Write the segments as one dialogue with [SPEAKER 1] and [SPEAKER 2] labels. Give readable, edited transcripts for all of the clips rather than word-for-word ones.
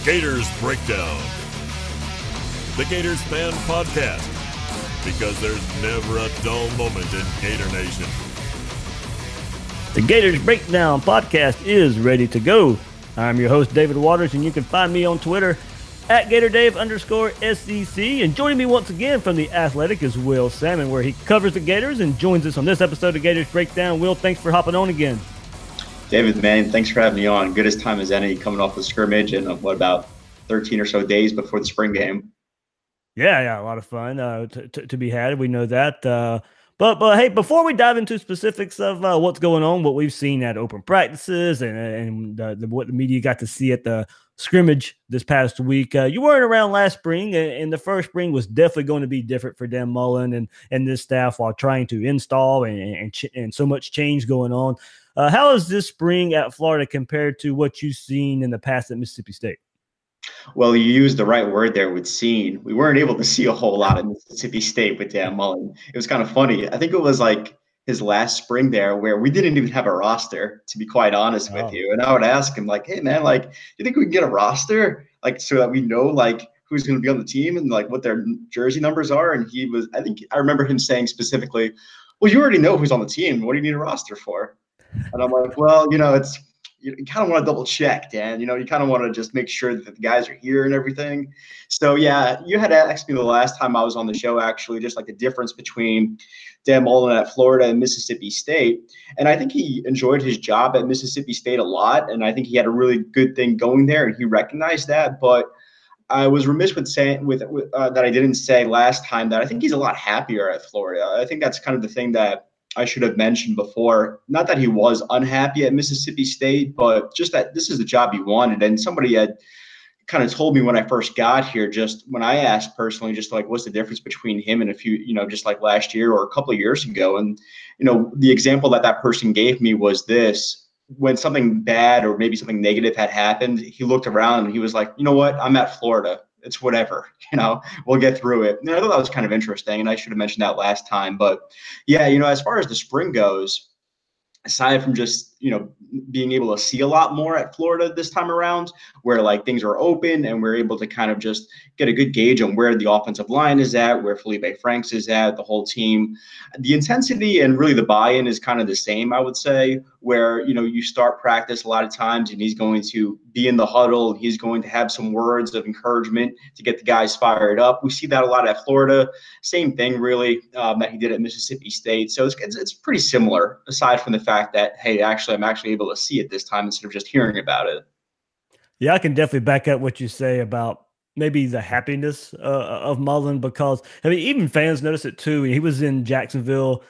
[SPEAKER 1] Gators Breakdown, the Gators Fan Podcast, because there's never a dull moment in Gator Nation.
[SPEAKER 2] The Gators Breakdown Podcast is ready to go. I'm your host, David Waters, and you can find me on Twitter at GatorDave_SEC. And joining me once again from The Athletic is Will Salmon, where he covers the Gators and joins us on this episode of Gators Breakdown. Will, thanks for hopping on again.
[SPEAKER 3] David, man, thanks for having me on. Good as time as any, coming off the scrimmage and about 13 or so days before the spring game.
[SPEAKER 2] Yeah, a lot of fun to be had. We know that. But hey, before we dive into specifics of what's going on, what we've seen at open practices and what the media got to see at the scrimmage this past week, you weren't around last spring, and the first spring was definitely going to be different for Dan Mullen and this staff while trying to install and so much change going on. How is this spring at Florida compared to what you've seen in the past at Mississippi State?
[SPEAKER 3] Well, you used the right word there with seen. We weren't able to see a whole lot of Mississippi State with Dan Mullen. It was kind of funny. I think it was like his last spring there where we didn't even have a roster, to be quite honest with you. And I would ask him, like, hey, man, like, do you think we can get a roster, like, so that we know, like, who's going to be on the team and, like, what their jersey numbers are? And he was – I remember him saying specifically, well, you already know who's on the team. What do you need a roster for? And I'm like, well, you kind of want to double check, Dan. You kind of want to just make sure that the guys are here and everything. So, yeah, you had asked me the last time I was on the show, actually, just like the difference between Dan Mullen at Florida and Mississippi State. And I think he enjoyed his job at Mississippi State a lot. And I think he had a really good thing going there, and he recognized that. But I was remiss with saying that I didn't say last time that I think he's a lot happier at Florida. I think that's kind of the thing that I should have mentioned before. Not that he was unhappy at Mississippi State, but just that this is the job he wanted. And somebody had kind of told me when I first got here, just when I asked personally, just like, what's the difference between him and a few, just like last year or a couple of years ago. And, the example that person gave me was this: when something bad or maybe something negative had happened, he looked around and he was like, you know what, I'm at Florida. It's whatever, we'll get through it. And I thought that was kind of interesting, and I should have mentioned that last time. But yeah, as far as the spring goes, aside from just, being able to see a lot more at Florida this time around, where like things are open and we're able to kind of just get a good gauge on where the offensive line is at, where Felipe Franks is at, the whole team, the intensity and really the buy-in is kind of the same, I would say, where, you start practice a lot of times and he's going to be in the huddle. He's going to have some words of encouragement to get the guys fired up. We see that a lot at Florida. Same thing, really, that he did at Mississippi State. So it's pretty similar, aside from the fact that, hey, I'm actually able to see it this time instead of just hearing about it.
[SPEAKER 2] Yeah, I can definitely back up what you say about maybe the happiness of Mullen, because even fans notice it too. He was in Jacksonville,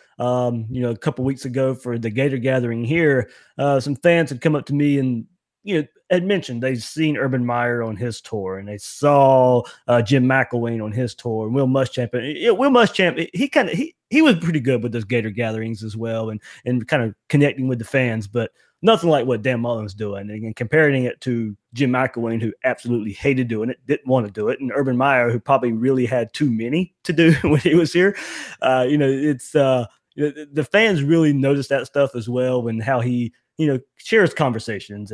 [SPEAKER 2] a couple weeks ago for the Gator gathering here. Some fans had come up to me and had mentioned they'd seen Urban Meyer on his tour, and they saw Jim McElwain on his tour, and Will Muschamp. Will Muschamp, he was pretty good with those Gator gatherings as well, and kind of connecting with the fans, but nothing like what Dan Mullen's doing. And comparing it to Jim McElwain, who absolutely hated doing it, didn't want to do it, and Urban Meyer, who probably really had too many to do when he was here. It's the fans really notice that stuff as well, and how he shares conversations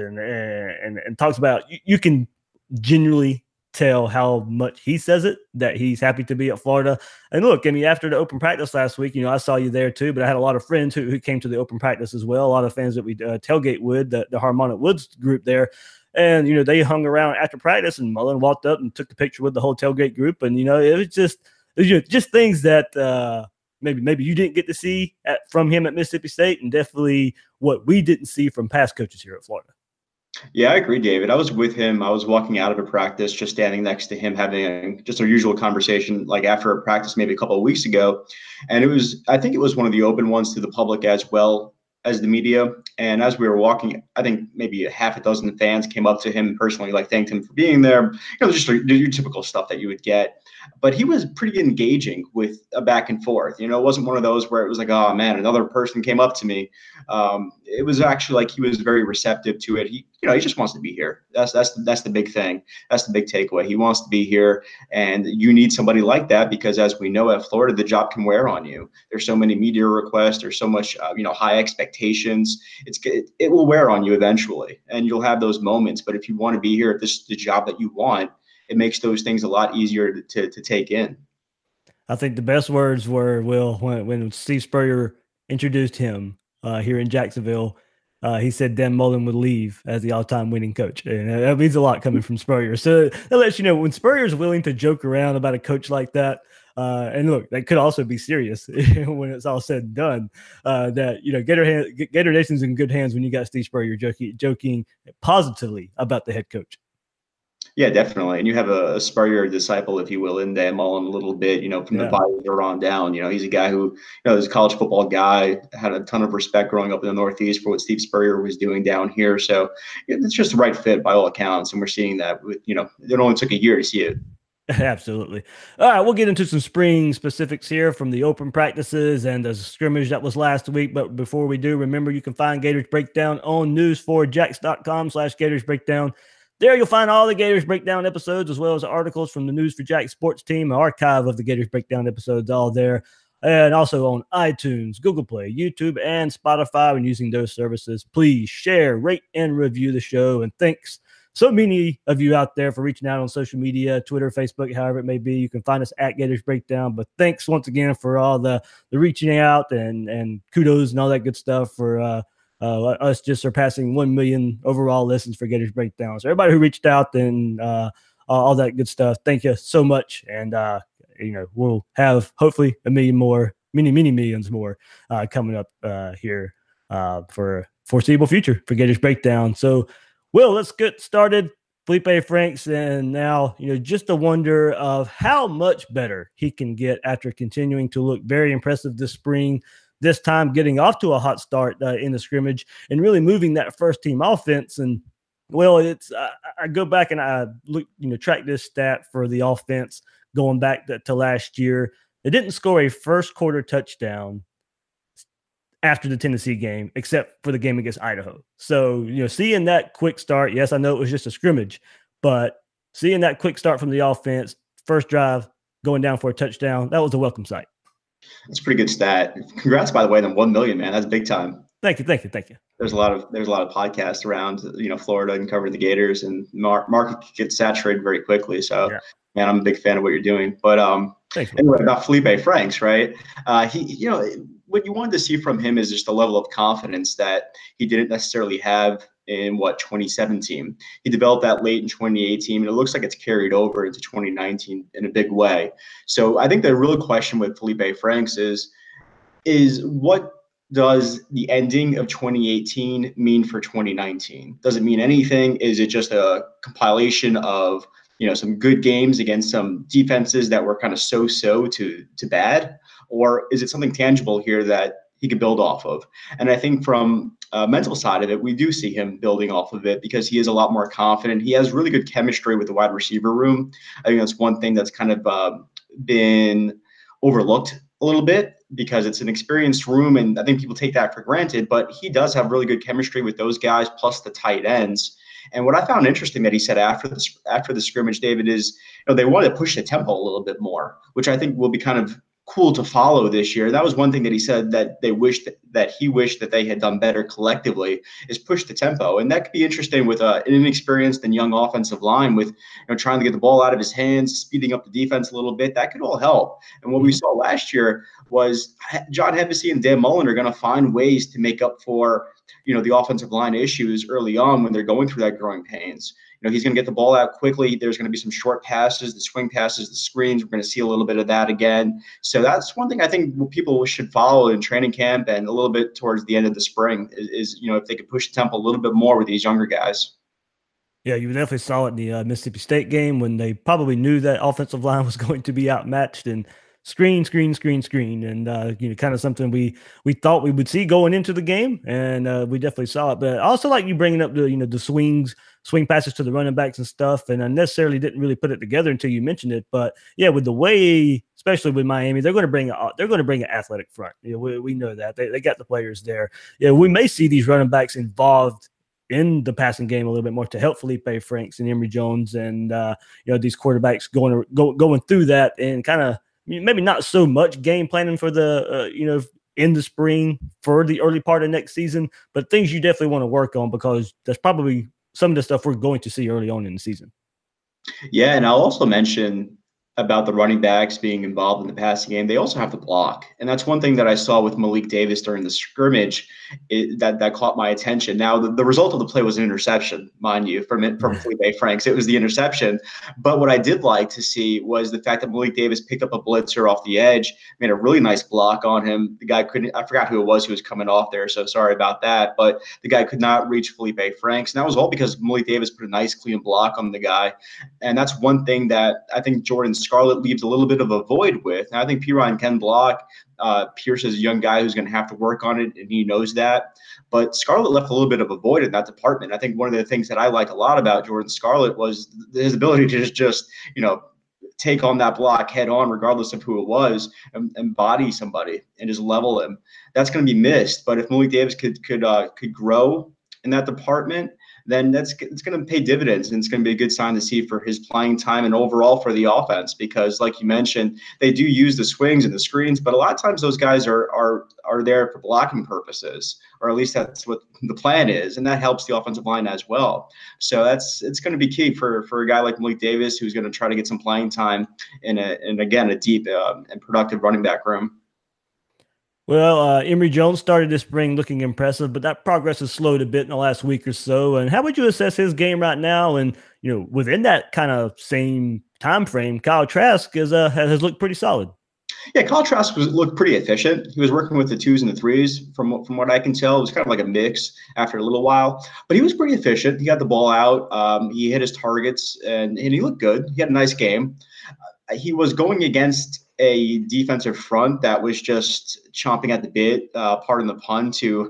[SPEAKER 2] and talks about, you can genuinely tell how much he says it, that he's happy to be at Florida. And look, after the open practice last week, I saw you there too, but I had a lot of friends who came to the open practice as well. A lot of fans that we tailgate with, the Harmonic Woods group there. And, they hung around after practice, and Mullen walked up and took the picture with the whole tailgate group. And, it was just things that maybe you didn't get to see from him at Mississippi State, and definitely what we didn't see from past coaches here at Florida.
[SPEAKER 3] Yeah, I agree, David. I was with him. I was walking out of a practice, just standing next to him, having just our usual conversation, like after a practice maybe a couple of weeks ago. And I think it was one of the open ones to the public as well as the media. And as we were walking, I think maybe a half a dozen fans came up to him personally, like thanked him for being there. Just your typical stuff that you would get. but he was pretty engaging with a back and forth. It wasn't one of those where it was like, oh man, another person came up to me. It was actually like he was very receptive to it. He just wants to be here. That's the big thing. That's the big takeaway. He wants to be here, and you need somebody like that because, as we know, at Florida, the job can wear on you. There's so many media requests. There's so much, high expectations. It will wear on you eventually, and you'll have those moments. But if you want to be here, if this is the job that you want, it makes those things a lot easier to take in.
[SPEAKER 2] I think the best words were, Will, when Steve Spurrier introduced him here in Jacksonville. He said Dan Mullen would leave as the all-time winning coach. And that means a lot coming from Spurrier. So that lets you know when Spurrier is willing to joke around about a coach like that, and look, that could also be serious when it's all said and done, that, Gator Nation's in good hands when you got Steve Spurrier joking positively about the head coach.
[SPEAKER 3] Yeah, definitely. And you have a Spurrier disciple, if you will, in Dan Mullen a little bit, from the Visor on down. He's a guy who, is a college football guy, had a ton of respect growing up in the Northeast for what Steve Spurrier was doing down here. So it's just the right fit by all accounts. And we're seeing that with, it only took a year to see it.
[SPEAKER 2] Absolutely. All right, we'll get into some spring specifics here from the open practices and the scrimmage that was last week. But before we do, remember you can find Gators Breakdown on news4jax.com/Gators Breakdown. There you'll find all the Gators Breakdown episodes, as well as articles from the News4Jax sports team, an archive of the Gators Breakdown episodes, all there. And also on iTunes, Google Play, YouTube, and Spotify. When using those services, please share, rate, and review the show. And thanks so many of you out there for reaching out on social media, Twitter, Facebook, however it may be. You can find us at Gators Breakdown. But thanks once again for all the reaching out and kudos and all that good stuff for us just surpassing 1 million overall listens for Gators Breakdown. So everybody who reached out and all that good stuff, thank you so much. And, we'll have hopefully many millions more coming up here for foreseeable future for Gators Breakdown. So, Will, let's get started. Felipe Franks, and now, just a wonder of how much better he can get after continuing to look very impressive this spring. This time getting off to a hot start in the scrimmage and really moving that first team offense. And well, it's I go back and I look, track this stat for the offense going back to last year. They didn't score a first quarter touchdown after the Tennessee game, except for the game against Idaho. So, seeing that quick start, yes, I know it was just a scrimmage, but seeing that quick start from the offense, first drive, going down for a touchdown, that was a welcome sight.
[SPEAKER 3] That's a pretty good stat. Congrats, by the way, on 1 million, man. That's big time.
[SPEAKER 2] Thank you.
[SPEAKER 3] There's a lot of podcasts around, Florida and covering the Gators, and market gets saturated very quickly. So, yeah. Man, I'm a big fan of what you're doing. But anyway, about Felipe Franks, right? He, what you wanted to see from him is just a level of confidence that he didn't necessarily have in 2017. He developed that late in 2018, and it looks like it's carried over into 2019 in a big way. So I think the real question with Felipe Franks is what does the ending of 2018 mean for 2019? Does it mean anything? Is it just a compilation of some good games against some defenses that were kind of so-so to bad? Or is it something tangible here that he could build off of? And I think from a mental side of it, we do see him building off of it because he is a lot more confident. He has really good chemistry with the wide receiver room. I think that's one thing that's kind of been overlooked a little bit because it's an experienced room, and I think people take that for granted, but he does have really good chemistry with those guys plus the tight ends. And what I found interesting that he said after the scrimmage, David, is they wanted to push the tempo a little bit more, which I think will be kind of cool to follow this year. That was one thing that he said that he wished that they had done better collectively, is push the tempo. And that could be interesting with an inexperienced and young offensive line with trying to get the ball out of his hands, speeding up the defense a little bit. That could all help. And what we saw last year was John Hevesy and Dan Mullen are going to find ways to make up for the offensive line issues early on when they're going through that growing pains. He's going to get the ball out quickly. There's going to be some short passes, the swing passes, the screens. We're going to see a little bit of that again. So that's one thing I think people should follow in training camp and a little bit towards the end of the spring is if they could push the tempo a little bit more with these younger guys.
[SPEAKER 2] Yeah, you definitely saw it in the Mississippi State game when they probably knew that offensive line was going to be outmatched, and screen, and kind of something we thought we would see going into the game, and we definitely saw it. But I also like you bringing up the swing passes to the running backs and stuff, and I necessarily didn't really put it together until you mentioned it. But yeah, with the way, especially with Miami, they're going to bring an athletic front. We know that they got the players there. Yeah, we may see these running backs involved in the passing game a little bit more to help Felipe Franks and Emory Jones and these quarterbacks going through that, and kind of maybe not so much game planning for the in the spring for the early part of next season, but things you definitely want to work on, because that's probably some of the stuff we're going to see early on in the season.
[SPEAKER 3] Yeah, and I'll also mention about the running backs being involved in the passing game. They also have to block, and that's one thing that I saw with Malik Davis during the scrimmage that caught my attention. Now, the result of the play was an interception, mind you, from Felipe Franks. It was the interception, but what I did like to see was the fact that Malik Davis picked up a blitzer off the edge, made a really nice block on him. The guy I forgot who it was who was coming off there, so sorry about that, but the guy could not reach Felipe Franks, and that was all because Malik Davis put a nice clean block on the guy. And that's one thing that I think Jordan Scarlett leaves a little bit of a void with. And I think Perine can block. Pierce is a young guy who's going to have to work on it, and he knows that. But Scarlett left a little bit of a void in that department. I think one of the things that I like a lot about Jordan Scarlett was his ability to just take on that block head on, regardless of who it was, and body somebody and just level him. That's going to be missed. But if Malik Davis could grow in that department, then it's going to pay dividends, and it's going to be a good sign to see for his playing time and overall for the offense, because like you mentioned, they do use the swings and the screens, but a lot of times those guys are there for blocking purposes, or at least that's what the plan is, and that helps the offensive line as well. So it's going to be key for a guy like Malik Davis, who's going to try to get some playing time in a deep and productive running back room.
[SPEAKER 2] Well, Emory Jones started this spring looking impressive, but that progress has slowed a bit in the last week or so. And how would you assess his game right now? And within that kind of same time frame, Kyle Trask has looked pretty solid.
[SPEAKER 3] Yeah, Kyle Trask looked pretty efficient. He was working with the 2s and the 3s from what I can tell. It was kind of like a mix after a little while, but he was pretty efficient. He got the ball out. He hit his targets, and he looked good. He had a nice game. He was going against a defensive front that was just chomping at the bit, pardon the pun, to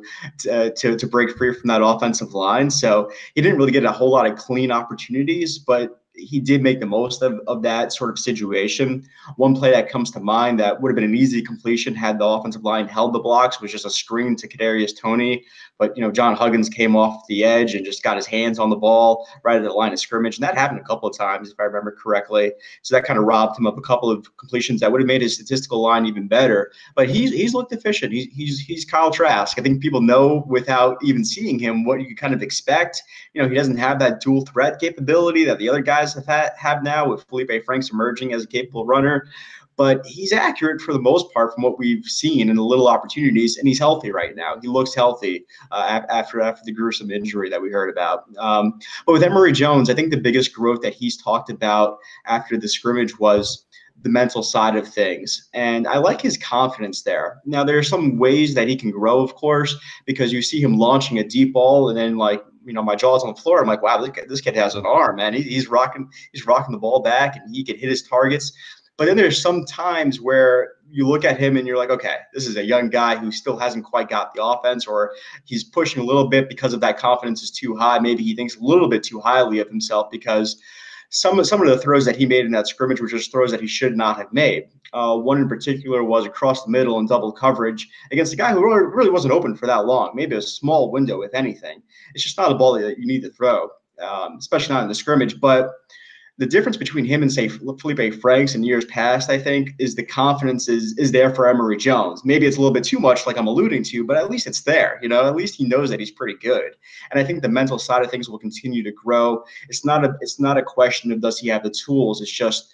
[SPEAKER 3] break free from that offensive line. So he didn't really get a whole lot of clean opportunities, but he did make the most of that sort of situation. One play that comes to mind that would have been an easy completion had the offensive line held the blocks was just a screen to Kadarius Toney. But, John Huggins came off the edge and just got his hands on the ball right at the line of scrimmage. And that happened a couple of times, if I remember correctly. So that kind of robbed him of a couple of completions that would have made his statistical line even better. But he's looked efficient. He's Kyle Trask. I think people know without even seeing him what you kind of expect. He doesn't have that dual threat capability that the other guys have now, with Felipe Franks emerging as a capable runner. But he's accurate for the most part from what we've seen in the little opportunities, and he's healthy right now. He looks healthy after the gruesome injury that we heard about. But with Emory Jones, I think the biggest growth that he's talked about after the scrimmage was the mental side of things. And I like his confidence there. Now, there are some ways that he can grow, of course, because you see him launching a deep ball, and then my jaw's on the floor. I'm like, wow, this kid has an arm, man. He's rocking the ball back, and he can hit his targets. But then there's some times where you look at him and you're like, okay, this is a young guy who still hasn't quite got the offense, or he's pushing a little bit because of that confidence is too high. Maybe he thinks a little bit too highly of himself, because some of the throws that he made in that scrimmage were just throws that he should not have made. One in particular was across the middle in double coverage against a guy who really wasn't open for that long, maybe a small window, if anything. It's just not a ball that you need to throw, especially not in the scrimmage. But the difference between him and, say, Felipe Franks in years past, I think, is the confidence is there for Emory Jones. Maybe it's a little bit too much, like I'm alluding to, but at least it's there. At least he knows that he's pretty good. And I think the mental side of things will continue to grow. It's not a question of does he have the tools. It's just,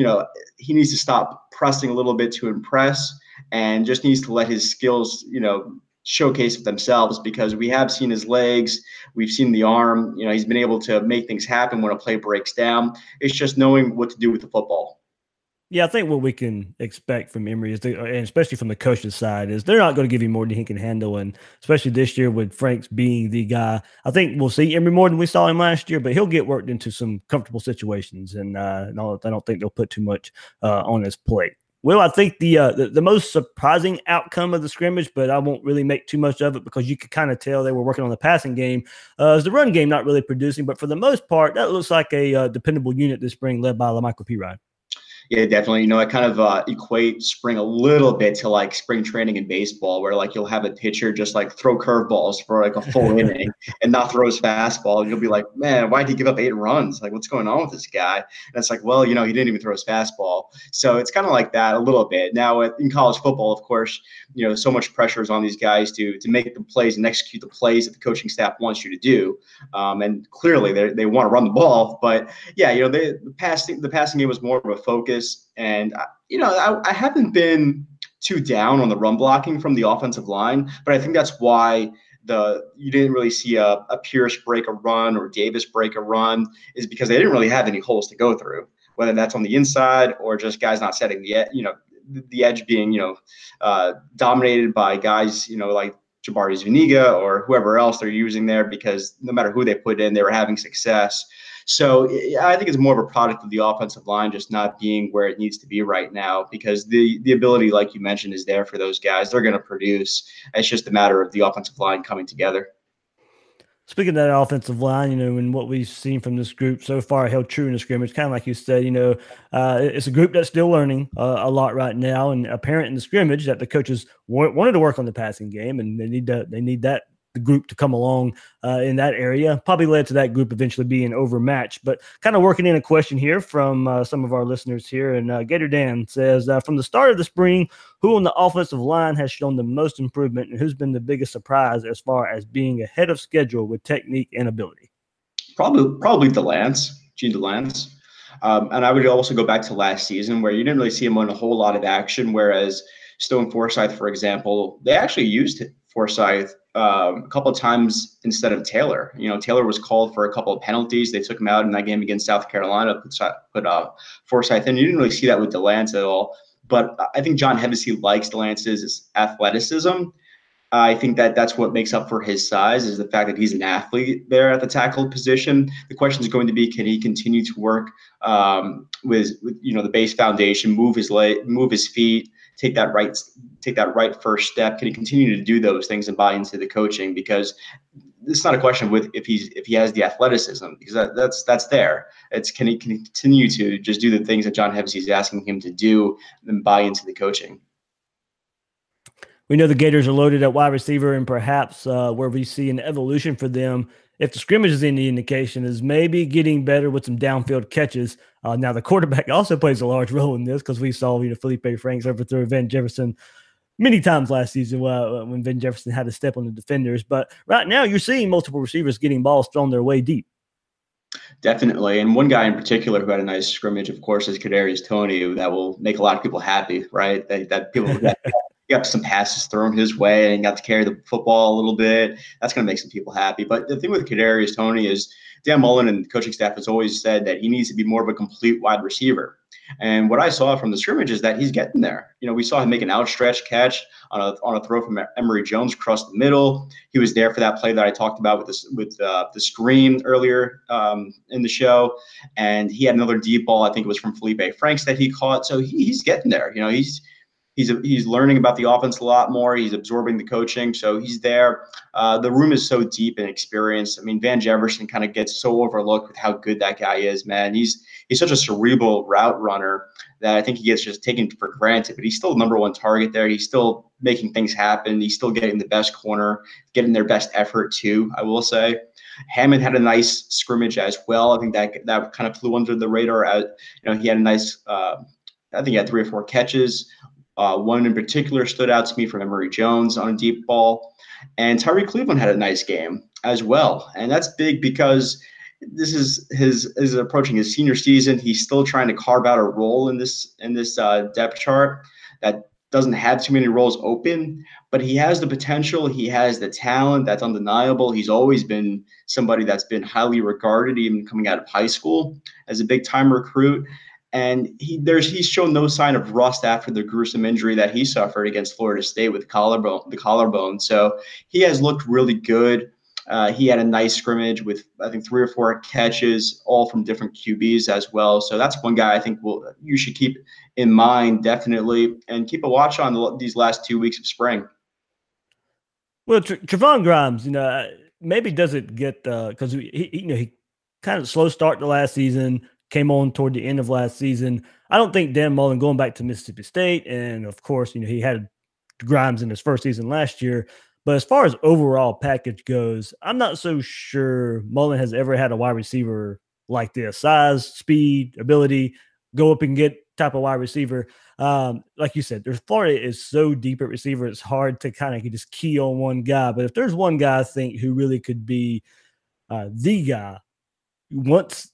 [SPEAKER 3] he needs to stop pressing a little bit to impress, and just needs to let his skills, showcase themselves, because we have seen his legs, we've seen the arm, he's been able to make things happen when a play breaks down. It's just knowing what to do with the football.
[SPEAKER 2] Yeah, I think what we can expect from Emory is, and especially from the coach's side, is they're not going to give him more than he can handle. And especially this year with Franks being the guy, I think we'll see Emory more than we saw him last year, but he'll get worked into some comfortable situations. And I don't think they'll put too much on his plate. Well, I think the most surprising outcome of the scrimmage, but I won't really make too much of it because you could kind of tell they were working on the passing game, is the run game not really producing. But for the most part, that looks like a dependable unit this spring led by LaMichael Pirine.
[SPEAKER 3] Yeah, definitely. I kind of equate spring a little bit to like spring training in baseball, where like you'll have a pitcher just like throw curveballs for like a full inning and not throw his fastball. And you'll be like, man, why did he give up 8 runs? Like, what's going on with this guy? And it's like, well, he didn't even throw his fastball. So it's kind of like that a little bit. Now in college football, of course, so much pressure is on these guys to make the plays and execute the plays that the coaching staff wants you to do. And clearly they want to run the ball, but yeah, the passing game was more of a focus. And, I haven't been too down on the run blocking from the offensive line, but I think that's why you didn't really see a Pierce break a run or Davis break a run, is because they didn't really have any holes to go through, whether that's on the inside or just guys not setting the edge being, dominated by guys, like Jabari Zuniga or whoever else they're using there, because no matter who they put in, they were having success. So I think it's more of a product of the offensive line just not being where it needs to be right now, because the ability, like you mentioned, is there for those guys. They're going to produce. It's just a matter of the offensive line coming together.
[SPEAKER 2] Speaking of that offensive line, and what we've seen from this group so far held true in the scrimmage, kind of like you said, it's a group that's still learning a lot right now, and apparent in the scrimmage that the coaches wanted to work on the passing game, and they need that the group to come along in that area. Probably led to that group eventually being overmatched. But kind of working in a question here from some of our listeners here. And Gator Dan says, from the start of the spring, who on the offensive line has shown the most improvement, and who's been the biggest surprise as far as being ahead of schedule with technique and ability?
[SPEAKER 3] Probably Jean Delance. And I would also go back to last season, where you didn't really see him on a whole lot of action, whereas Stone Forsythe, for example, they actually used Forsythe a couple of times instead of Taylor. Taylor was called for a couple of penalties. They took him out in that game against South Carolina, put Forsythe in. You didn't really see that with Delance at all. But I think John Hevesy likes Delance's athleticism. I think that's what makes up for his size, is the fact that he's an athlete there at the tackle position. The question is going to be, can he continue to work with the base foundation, move his feet, take that right first step? Can he continue to do those things and buy into the coaching? Because it's not a question with if he has the athleticism, because that's there. It's can he continue to just do the things that John Hevesy is asking him to do and buy into the coaching?
[SPEAKER 2] We know the Gators are loaded at wide receiver, and perhaps where we see an evolution for them, if the scrimmage is any indication, is maybe getting better with some downfield catches. Now, the quarterback also plays a large role in this, because we saw Felipe Franks overthrow Van Jefferson many times last season when Van Jefferson had to step on the defenders. But right now, you're seeing multiple receivers getting balls thrown their way deep.
[SPEAKER 3] Definitely. And one guy in particular who had a nice scrimmage, of course, is Kadarius Toney. That will make a lot of people happy, right? That people got some passes thrown his way and got to carry the football a little bit. That's going to make some people happy. But the thing with Kadarius Toney is Dan Mullen and the coaching staff has always said that he needs to be more of a complete wide receiver. And what I saw from the scrimmage is that he's getting there. We saw him make an outstretched catch on a throw from Emory Jones across the middle. He was there for that play that I talked about with the screen earlier in the show. And he had another deep ball. I think it was from Felipe Franks that he caught. So he's getting there. He's learning about the offense a lot more. He's absorbing the coaching, so he's there. The room is so deep and experienced. I mean, Van Jefferson kind of gets so overlooked with how good that guy is, man. He's such a cerebral route runner that I think he gets just taken for granted, but he's still the number one target there. He's still making things happen. He's still getting the best corner, getting their best effort too, I will say. Hammond had a nice scrimmage as well. I think that kind of flew under the radar. He had a nice, I think he had 3 or 4 catches. One in particular stood out to me from Emory Jones on a deep ball. And Tyree Cleveland had a nice game as well. And that's big because this is his approaching his senior season. He's still trying to carve out a role in this depth chart that doesn't have too many roles open, but he has the potential. He has the talent that's undeniable. He's always been somebody that's been highly regarded, even coming out of high school, as a big-time recruit. And he's shown no sign of rust after the gruesome injury that he suffered against Florida State with the collarbone. So he has looked really good. He had a nice scrimmage with, I think, 3 or 4 catches, all from different QBs as well. So that's one guy I think you should keep in mind, definitely, and keep a watch on these last 2 weeks of spring.
[SPEAKER 2] Well, Trevon Grimes, maybe doesn't get because he kind of slow start to last season, came on toward the end of last season. I don't think Dan Mullen going back to Mississippi State, and of course, he had Grimes in his first season last year. But as far as overall package goes, I'm not so sure Mullen has ever had a wide receiver like this. Size, speed, ability, go up and get type of wide receiver. Like you said, Florida is so deep at receiver, it's hard to kind of just key on one guy. But if there's one guy I think who really could be the guy once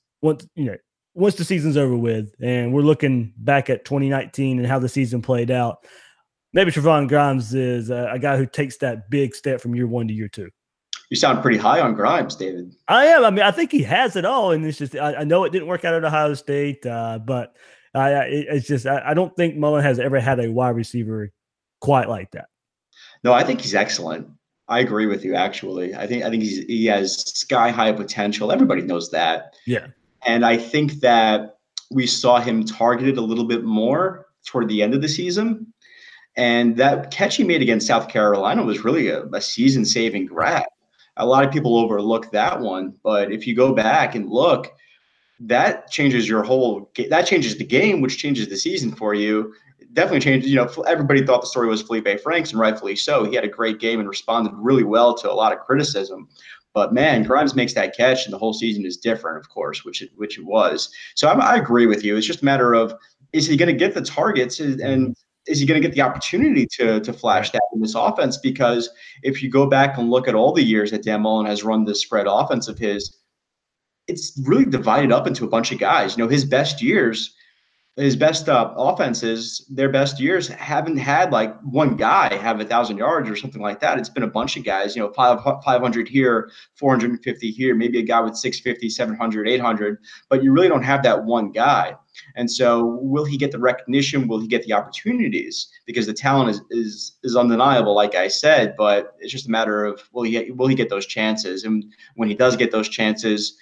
[SPEAKER 2] the season's over with and we're looking back at 2019 and how the season played out, maybe Trevon Grimes is a guy who takes that big step from year 1 to year 2.
[SPEAKER 3] You sound pretty high on Grimes, David.
[SPEAKER 2] I am. I mean, I think he has it all, and it's just I know it didn't work out at Ohio State, but it's just I don't think Mullen has ever had a wide receiver quite like that.
[SPEAKER 3] No, I think he's excellent. I agree with you. Actually, I think he has sky high potential. Everybody knows that.
[SPEAKER 2] Yeah,
[SPEAKER 3] and I think that we saw him targeted a little bit more toward the end of the season. And that catch he made against South Carolina was really a season-saving grab. A lot of people overlook that one, but if you go back and look, that changes that changes the game, which changes the season for you. It definitely changes. Everybody thought the story was Felipe Franks, and rightfully so. He had a great game and responded really well to a lot of criticism. But man, Grimes makes that catch, and the whole season is different, of course, which it was. So I agree with you. It's just a matter of, is he going to get the targets, and is he going to get the opportunity to flash that in this offense? Because if you go back and look at all the years that Dan Mullen has run this spread offense of his, it's really divided up into a bunch of guys. His best years, his best offenses, their best years haven't had like one guy have 1,000 yards or something like that. It's been a bunch of guys, 500 here, 450 here, maybe a guy with 650, 700, 800, but you really don't have that one guy. And so will he get the recognition? Will he get the opportunities? Because the talent is undeniable, like I said, but it's just a matter of will he get those chances? And when he does get those chances,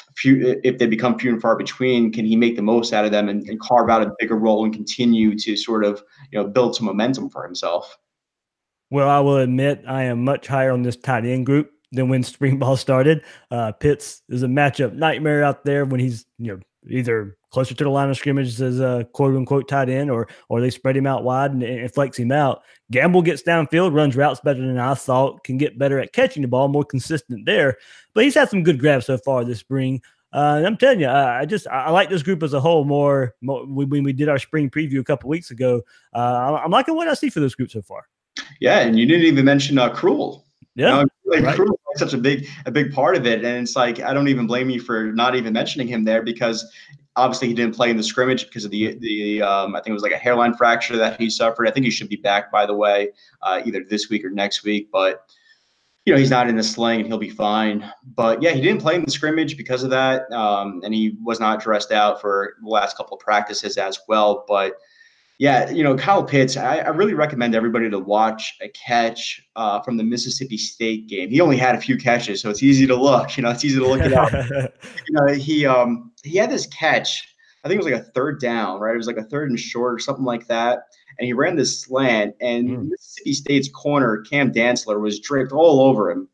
[SPEAKER 3] if they become few and far between, can he make the most out of them and carve out a bigger role and continue to sort of build some momentum for himself?
[SPEAKER 2] Well, I will admit I am much higher on this tight end group than when spring ball started. Pitts is a matchup nightmare out there when he's either closer to the line of scrimmage as a quote-unquote tight end, or they spread him out wide and flex him out. Gamble gets downfield, runs routes better than I thought, can get better at catching the ball, more consistent there. But he's had some good grabs so far this spring. And I'm telling you, I like this group as a whole more when we did our spring preview a couple weeks ago. I'm liking what I see for this group so far.
[SPEAKER 3] Yeah, and you didn't even mention Cruel.
[SPEAKER 2] Yeah,
[SPEAKER 3] right. Cruel is such a big part of it, and it's like I don't even blame you for not even mentioning him there, because obviously he didn't play in the scrimmage because of the I think it was like a hairline fracture that he suffered. I think he should be back, by the way, either this week or next week, but he's not in the sling and he'll be fine. But yeah, he didn't play in the scrimmage because of that, and he was not dressed out for the last couple of practices as well. But yeah, Kyle Pitts, I really recommend everybody to watch a catch from the Mississippi State game. He only had a few catches, so it's easy to look. It's easy to look it up. He had this catch. I think it was like a third down, right? It was like a third and short or something like that. And he ran this slant, and Mississippi State's corner, Cam Dantzler, was draped all over him.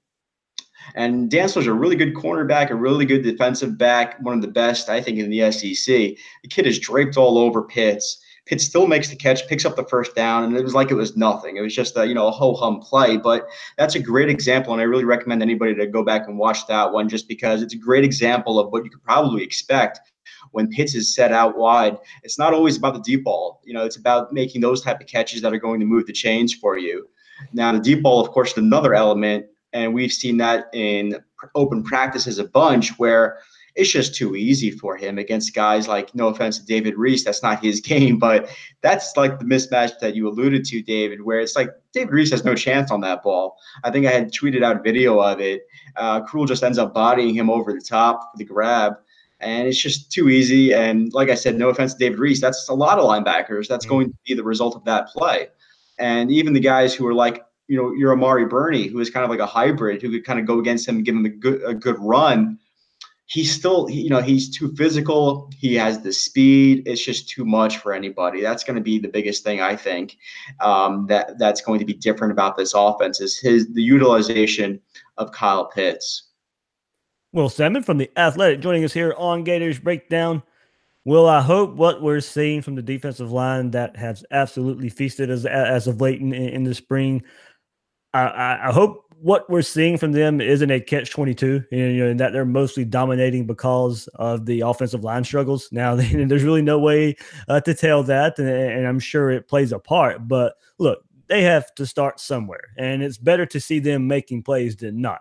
[SPEAKER 3] And Dantzler's a really good cornerback, a really good defensive back, one of the best, I think, in the SEC. The kid is draped all over Pitts. Pitts still makes the catch, picks up the first down, and it was like it was nothing. It was just a ho-hum play. But that's a great example, and I really recommend anybody to go back and watch that one, just because it's a great example of what you could probably expect when Pitts is set out wide. It's not always about the deep ball. It's about making those type of catches that are going to move the chains for you. Now, the deep ball, of course, is another element, and we've seen that in open practices a bunch, where it's just too easy for him against guys like, no offense to David Reese, that's not his game, but that's like the mismatch that you alluded to, David, where it's like David Reese has no chance on that ball. I think I had tweeted out a video of it. Cruel just ends up bodying him over the top for the grab, and it's just too easy. And like I said, no offense to David Reese, that's a lot of linebackers. That's going to be the result of that play. And even the guys who are like your Amari Burney, who is kind of like a hybrid, who could kind of go against him and give him a good run. He's still, he's too physical. He has the speed. It's just too much for anybody. That's going to be the biggest thing, I think, that's going to be different about this offense is the utilization of Kyle Pitts.
[SPEAKER 2] Will Salmon from The Athletic joining us here on Gators Breakdown. Will, I hope what we're seeing from the defensive line that has absolutely feasted as of late in the spring, I hope what we're seeing from them isn't a catch-22, and that they're mostly dominating because of the offensive line struggles. Now, there's really no way to tell that, and I'm sure it plays a part. But look, they have to start somewhere, and it's better to see them making plays than not.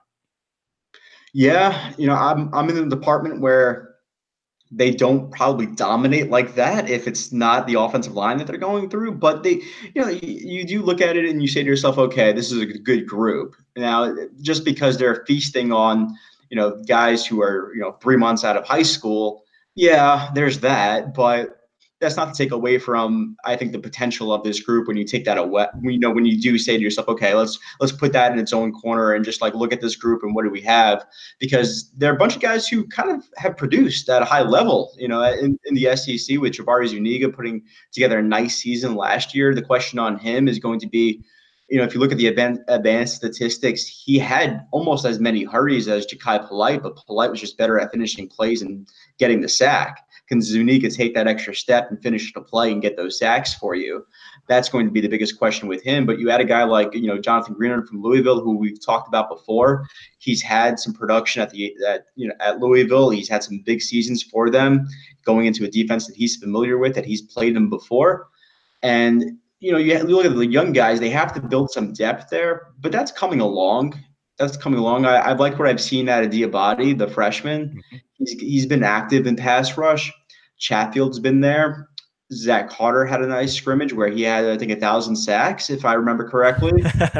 [SPEAKER 3] Yeah, I'm in the department where they don't probably dominate like that if it's not the offensive line that they're going through. But they, you do look at it and you say to yourself, okay, this is a good group. Now, just because they're feasting on, guys who are, 3 months out of high school, yeah, there's that. But that's not to take away from, I think, the potential of this group when you take that away. When you do say to yourself, okay, let's put that in its own corner and just look at this group and what do we have? Because they're a bunch of guys who kind of have produced at a high level, in the SEC, with Jabari Zuniga putting together a nice season last year. The question on him is going to be, if you look at the advanced statistics, he had almost as many hurries as Jachai Polite, but Polite was just better at finishing plays and getting the sack. Can Zuniga take that extra step and finish the play and get those sacks for you? That's going to be the biggest question with him. But you add a guy like, Jonathan Greenard from Louisville, who we've talked about before. He's had some production at Louisville. He's had some big seasons for them, going into a defense that he's familiar with, that he's played them before. And, you look at the young guys, they have to build some depth there, but that's coming along. I've liked what I've seen out of Diabate, the freshman. Mm-hmm. He's been active in pass rush. Chatfield's been there. Zach Carter had a nice scrimmage where he had, I think, 1,000 sacks, if I remember correctly.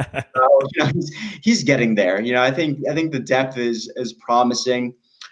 [SPEAKER 3] He's getting there. I think the depth is promising.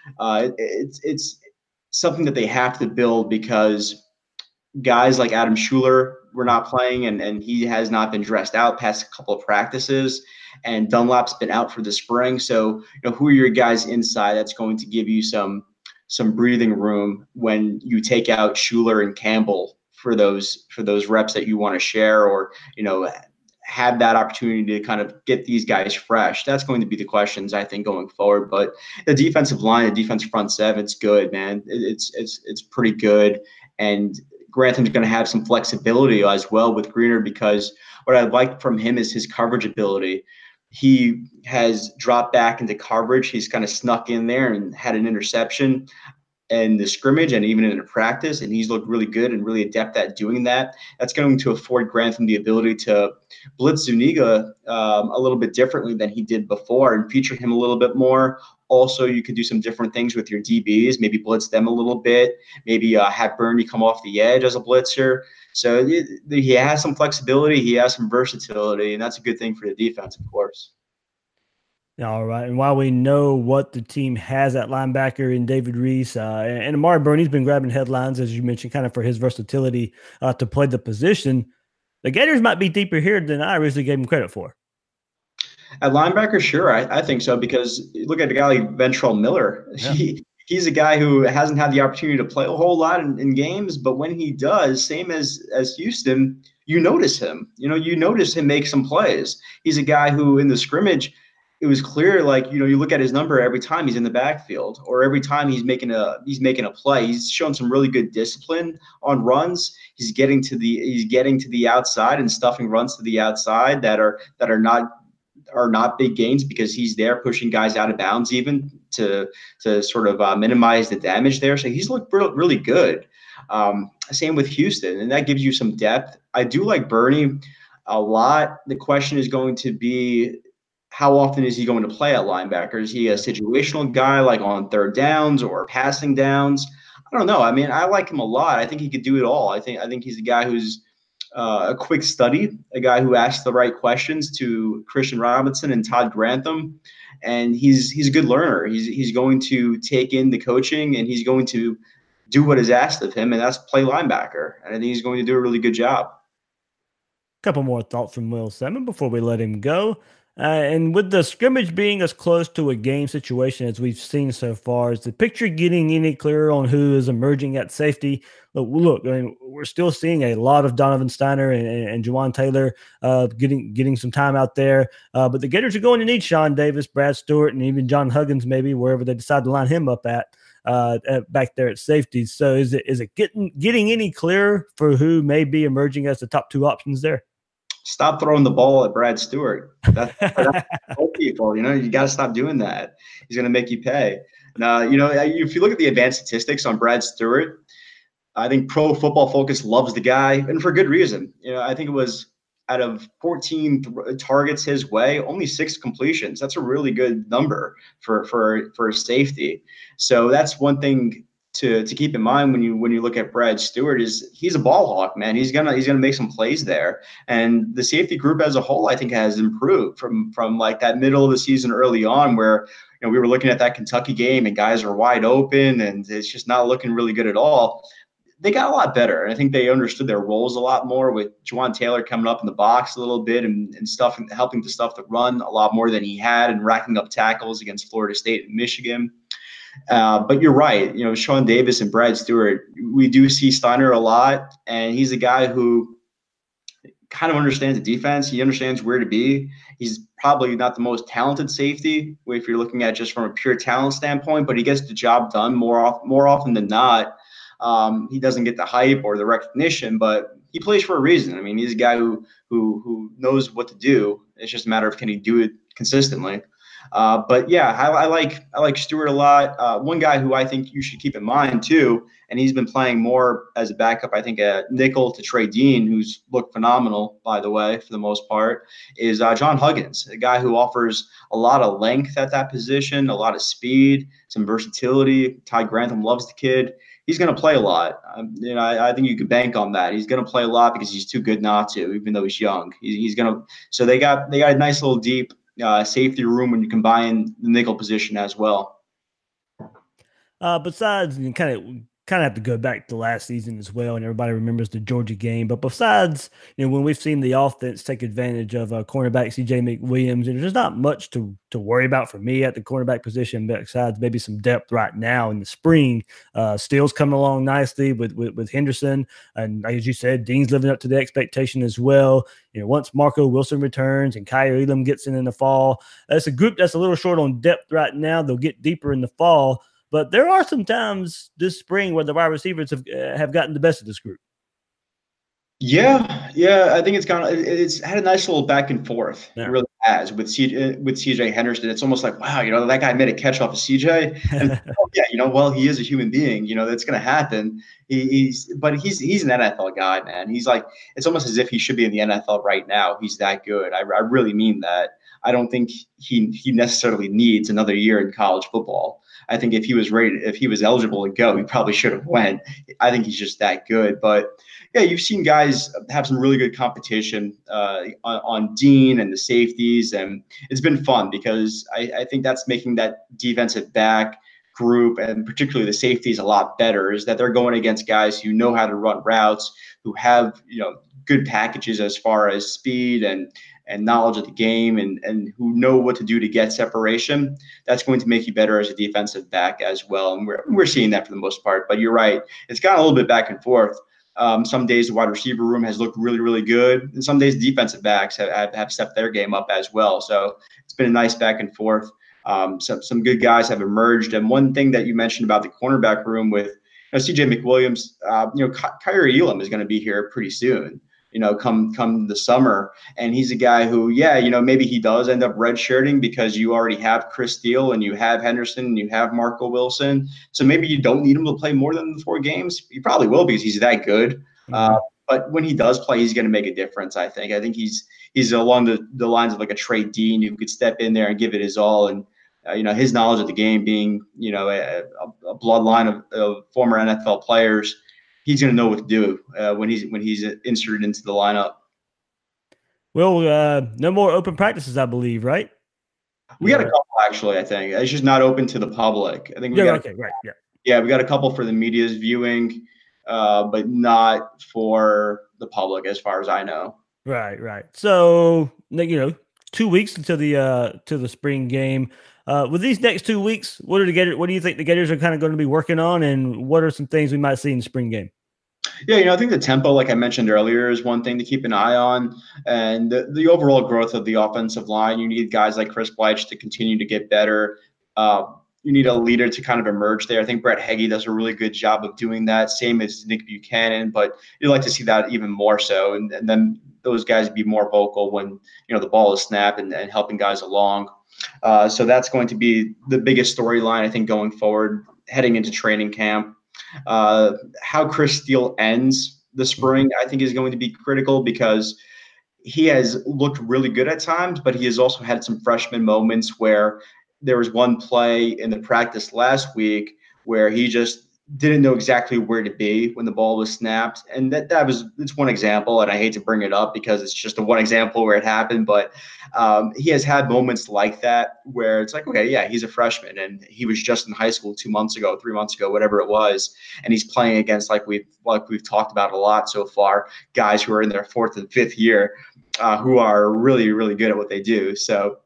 [SPEAKER 3] It's something that they have to build because guys like Adam Schuler were not playing, and he has not been dressed out past a couple of practices. And Dunlap's been out for the spring. So, who are your guys inside that's going to give you some breathing room when you take out Schuler and Campbell for those reps that you want to share, or, have that opportunity to kind of get these guys fresh? That's going to be the questions, I think, going forward. But the defensive line, the defensive front seven, it's good, man. It's pretty good. And Grantham's going to have some flexibility as well with Greener, because what I like from him is his coverage ability. He has dropped back into coverage. He's kind of snuck in there and had an interception in the scrimmage and even in the practice, and he's looked really good and really adept at doing that. That's going to afford Grantham the ability to blitz Zuniga a little bit differently than he did before and feature him a little bit more. Also, you could do some different things with your DBs, maybe blitz them a little bit, maybe have Burney come off the edge as a blitzer. So he has some flexibility, he has some versatility, and that's a good thing for the defense, of course.
[SPEAKER 2] All right. And while we know what the team has at linebacker in David Reese, and Amari Burney's been grabbing headlines, as you mentioned, kind of for his versatility to play the position, the Gators might be deeper here than I originally gave him credit for.
[SPEAKER 3] At linebacker, sure, I think so, because look at a guy like Ventrell Miller. Yeah. He's a guy who hasn't had the opportunity to play a whole lot in games, but when he does, same as Houston, you notice him. You notice him make some plays. He's a guy who in the scrimmage, it was clear, you look at his number every time he's in the backfield or every time he's making a play. He's shown some really good discipline on runs. He's getting to the outside and stuffing runs to the outside that are not big gains, because he's there pushing guys out of bounds even to sort of minimize the damage there. So he's looked really good. Same with Houston, and that gives you some depth. I do like Burney a lot. The question is going to be, how often is he going to play at linebacker? Is he a situational guy, like on third downs or passing downs? I don't know. I mean, I like him a lot. I think he could do it all. I think he's a guy who's a quick study, a guy who asks the right questions to Christian Robinson and Todd Grantham, and he's a good learner. He's going to take in the coaching, and he's going to do what is asked of him, and that's play linebacker. And I think he's going to do a really good job.
[SPEAKER 2] couple more thoughts from Will Salmon before we let him go. And with the scrimmage being as close to a game situation as we've seen so far, is the picture getting any clearer on who is emerging at safety? Look, I mean, we're still seeing a lot of Donovan Steiner and Jawan Taylor getting some time out there. But the Gators are going to need Sean Davis, Brad Stewart, and even John Huggins, maybe wherever they decide to line him up at back there at safety. So is it getting any clearer for who may be emerging as the top two options there?
[SPEAKER 3] Stop throwing the ball at Brad Stewart. That's people. You got to stop doing that. He's going to make you pay. Now, if you look at the advanced statistics on Brad Stewart, I think Pro Football Focus loves the guy, and for good reason. I think it was out of 14 targets his way, only 6 completions. That's a really good number for safety. So that's one thing to keep in mind when you look at Brad Stewart. Is he's a ball hawk, man. He's gonna make some plays there, and the safety group as a whole, I think, has improved from like that middle of the season early on, where we were looking at that Kentucky game and guys are wide open and it's just not looking really good at all. They got a lot better, and I think they understood their roles a lot more, with Jawan Taylor coming up in the box a little bit and stuff, and helping to stuff the run a lot more than he had, and racking up tackles against Florida State and Michigan. But you're right. Sean Davis and Brad Stewart, we do see Steiner a lot, and he's a guy who kind of understands the defense. He understands where to be. He's probably not the most talented safety if you're looking at just from a pure talent standpoint, but he gets the job done more often than not. He doesn't get the hype or the recognition, but he plays for a reason. I mean, he's a guy who knows what to do. It's just a matter of, can he do it consistently? But yeah, I like Stewart a lot. One guy who I think you should keep in mind too, and he's been playing more as a backup, I think, a nickel to Trey Dean, who's looked phenomenal, by the way, for the most part, is John Huggins, a guy who offers a lot of length at that position, a lot of speed, some versatility. Ty Grantham loves the kid. He's going to play a lot. I think you could bank on that. He's going to play a lot because he's too good not to, even though he's young. He's going to. So they got a nice little deep safety room when you combine the nickel position as well.
[SPEAKER 2] Besides, you kind of have to go back to last season as well, and everybody remembers the Georgia game. But besides, when we've seen the offense take advantage of cornerback C.J. McWilliams, and there's not much to worry about for me at the cornerback position, besides maybe some depth right now in the spring. Steele's coming along nicely with Henderson, and as you said, Dean's living up to the expectation as well. Once Marco Wilson returns and Kaiir Elam gets in the fall, that's a group that's a little short on depth right now. They'll get deeper in the fall. But there are some times this spring where the wide receivers have gotten the best of this group. Yeah,
[SPEAKER 3] I think it's had a nice little back and forth. Yeah. It really has with CJ Henderson. It's almost like, wow, that guy made a catch off of CJ. And well, he is a human being. That's going to happen. He's an NFL guy, man. He's like, it's almost as if he should be in the NFL right now. He's that good. I really mean that. I don't think he necessarily needs another year in college football. I think if he was eligible to go, he probably should have went. I think he's just that good. But yeah, you've seen guys have some really good competition on Dean and the safeties, and it's been fun because I think that's making that defensive back group, and particularly the safeties, a lot better. Is that they're going against guys who know how to run routes, who have good packages as far as speed and knowledge of the game, and who know what to do to get separation. That's going to make you better as a defensive back as well. And we're seeing that for the most part. But you're right. It's gone a little bit back and forth. Some days the wide receiver room has looked really, really good. And some days defensive backs have stepped their game up as well. So it's been a nice back and forth. Some good guys have emerged. And one thing that you mentioned about the cornerback room with C.J. McWilliams, Kaiir Elam is going to be here pretty soon. Come the summer. And he's a guy who, maybe he does end up redshirting because you already have Chris Steele and you have Henderson and you have Marco Wilson. So maybe you don't need him to play more than the 4 games. You probably will because he's that good. Mm-hmm. But when he does play, he's going to make a difference, I think. I think he's along the lines of like a Trey Dean who could step in there and give it his all. And, his knowledge of the game being, a bloodline of former NFL players, he's going to know what to do when he's inserted into the lineup.
[SPEAKER 2] Well, no more open practices, I believe, right?
[SPEAKER 3] We got a couple, actually, I think. It's just not open to the public. I think we got we got a couple for the media's viewing, but not for the public as far as I know.
[SPEAKER 2] Right. So, 2 weeks until the spring game. With these next 2 weeks, what do you think the Gators are kind of going to be working on, and what are some things we might see in the spring game?
[SPEAKER 3] Yeah, I think the tempo, like I mentioned earlier, is one thing to keep an eye on, and the overall growth of the offensive line. You need guys like Chris Bleich to continue to get better. You need a leader to kind of emerge there. I think Brett Heggie does a really good job of doing that. Same as Nick Buchanan, but you'd like to see that even more so, and then those guys be more vocal when the ball is snapped and helping guys along. So that's going to be the biggest storyline, I think, going forward, heading into training camp. How Chris Steele ends the spring, I think, is going to be critical because he has looked really good at times, but he has also had some freshman moments where there was one play in the practice last week where he just didn't know exactly where to be when the ball was snapped. And it's one example, and I hate to bring it up because it's just a one example where it happened, but he has had moments like that where it's like, okay, yeah, he's a freshman and he was just in high school 2 months ago, 3 months ago, whatever it was. And he's playing against, like we've talked about a lot so far, guys who are in their 4th and 5th year who are really, really good at what they do. So,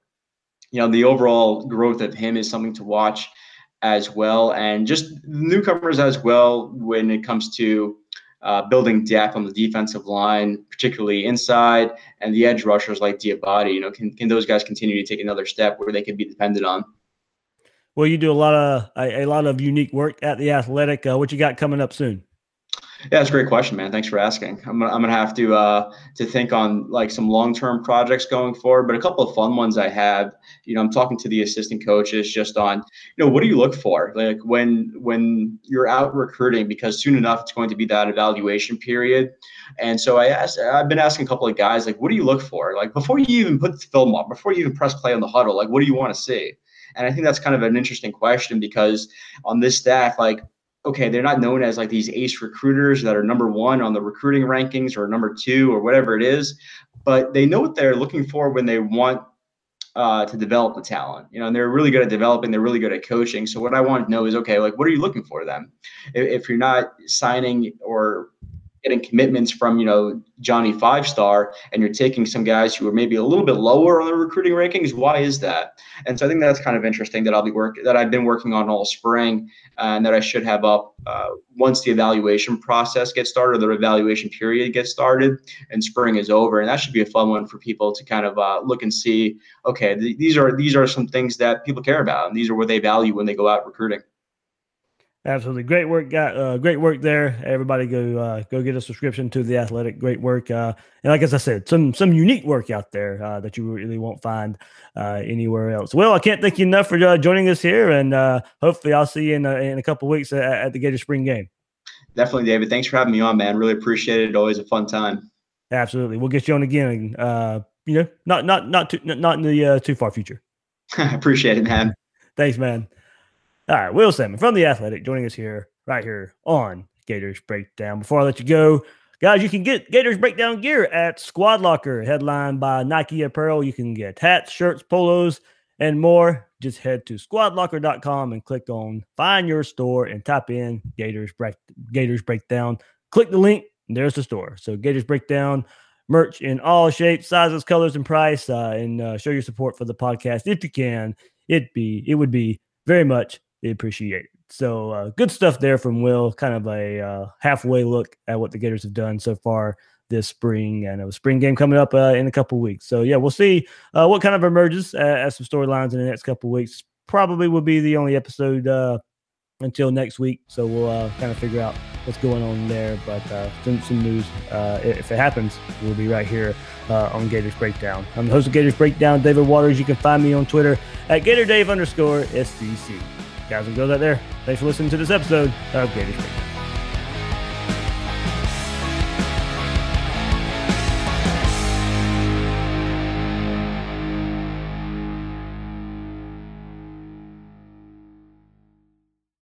[SPEAKER 3] the overall growth of him is something to watch as well, and just newcomers as well when it comes to building depth on the defensive line, particularly inside, and the edge rushers like Diabate. Can those guys continue to take another step where they can be depended on?
[SPEAKER 2] Well, you do a lot of unique work at The Athletic. What you got coming up soon?
[SPEAKER 3] Yeah, that's a great question, man. Thanks for asking. I'm gonna have to think on like some long-term projects going forward, but a couple of fun ones I have. I'm talking to the assistant coaches just on, what do you look for, like when you're out recruiting, because soon enough it's going to be that evaluation period. And so I've been asking a couple of guys, like, what do you look for, like before you even put the film up, before you even press play on the huddle, like what do you want to see? And I think that's kind of an interesting question because on this staff, like, okay, they're not known as like these ace recruiters that are number 1 on the recruiting rankings or number 2 or whatever it is, but they know what they're looking for when they want to develop the talent, and they're really good at developing, they're really good at coaching. So what I want to know is, okay, like, what are you looking for then? If you're not signing or getting commitments from, Johnny 5-star, and you're taking some guys who are maybe a little bit lower on the recruiting rankings, why is that? And so I think that's kind of interesting that I've been working on all spring, and that I should have up once the evaluation process gets started, or the evaluation period gets started, and spring is over. And that should be a fun one for people to kind of look and see, okay, these are some things that people care about, and these are what they value when they go out recruiting.
[SPEAKER 2] Absolutely. Great work. Great work there. Everybody go get a subscription to The Athletic. Great work. And like, as I said, some unique work out there that you really won't find anywhere else. Well, I can't thank you enough for joining us here, and hopefully I'll see you in a couple of weeks at the Gator Spring game.
[SPEAKER 3] Definitely, David. Thanks for having me on, man. Really appreciate it. Always a fun time.
[SPEAKER 2] Absolutely. We'll get you on again. Not in the too far future.
[SPEAKER 3] I appreciate it, man.
[SPEAKER 2] Thanks, man. All right, Will Sammon from The Athletic joining us right here on Gators Breakdown. Before I let you go, guys, you can get Gators Breakdown gear at Squad Locker, headlined by Nike Apparel. You can get hats, shirts, polos, and more. Just head to squadlocker.com and click on Find Your Store and type in Gators Breakdown. Click the link, and there's the store. So Gators Breakdown, merch in all shapes, sizes, colors, and price, and show your support for the podcast if you can. It would be very much appreciated. So good stuff there from Will. Kind of a halfway look at what the Gators have done so far this spring, and a spring game coming up in a couple of weeks. So yeah, we'll see what kind of emerges as some storylines in the next couple of weeks. Probably will be the only episode until next week. So we'll kind of figure out what's going on there. But some news, if it happens, we'll be right here on Gators Breakdown. I'm the host of Gators Breakdown, David Waters. You can find me on Twitter at GatorDave_SCC. Guys and girls out there, thanks for listening to this episode of Gators Breakdown.